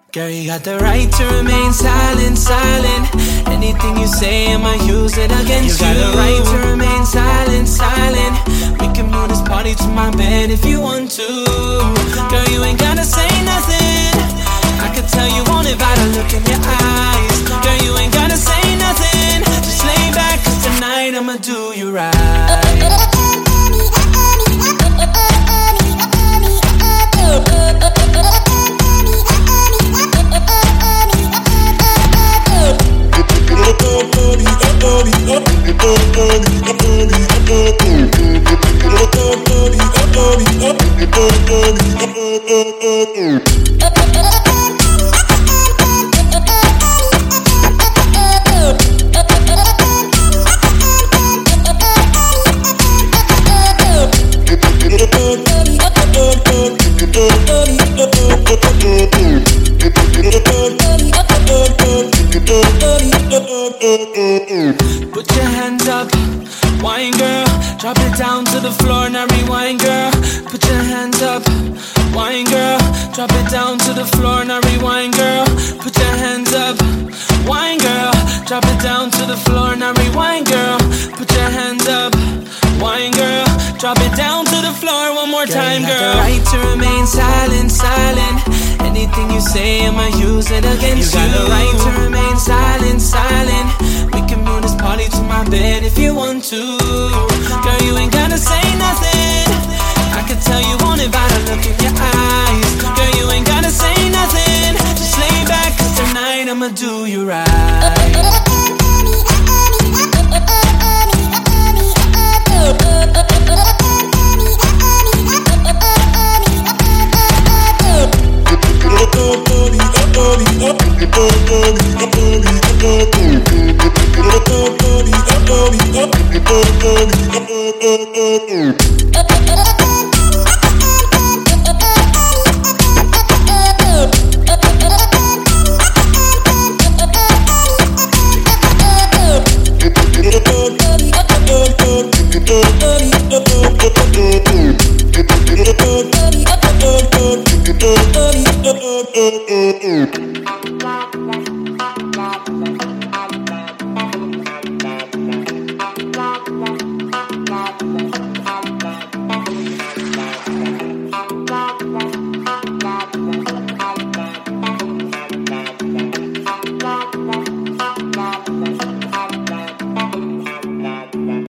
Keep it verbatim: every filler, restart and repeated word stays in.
Girl, you got the right to remain silent, silent. Anything you say, I'ma use it against you. You got the right to remain silent, silent. We can move this party to my bed if you want to. Girl, you ain't gotta say nothing. I can tell you want it by the look in your eyes. Girl, you ain't gotta say nothing. Just lay back, cause tonight I'ma do you right. Put your hands up, wine girl. Drop it down to the floor, now rewind girl. Put your hands up, wine girl. Drop it down to the floor, now rewind girl. Put your hands up, wine girl. Drop it down to the floor, now rewind girl. Put your hands up, wine girl. Drop it down to the floor one more time, girl. You got the right to remain silent, silent. Anything you say, I'ma use it against you. You got the right to remain silent, silent. We can move this party to my bed if you want to. Girl, you ain't gotta say nothing. I can tell you want it by the look in your eyes. Girl, you ain't gotta say nothing. Just lay back, cause tonight I'ma do you right. Thank you.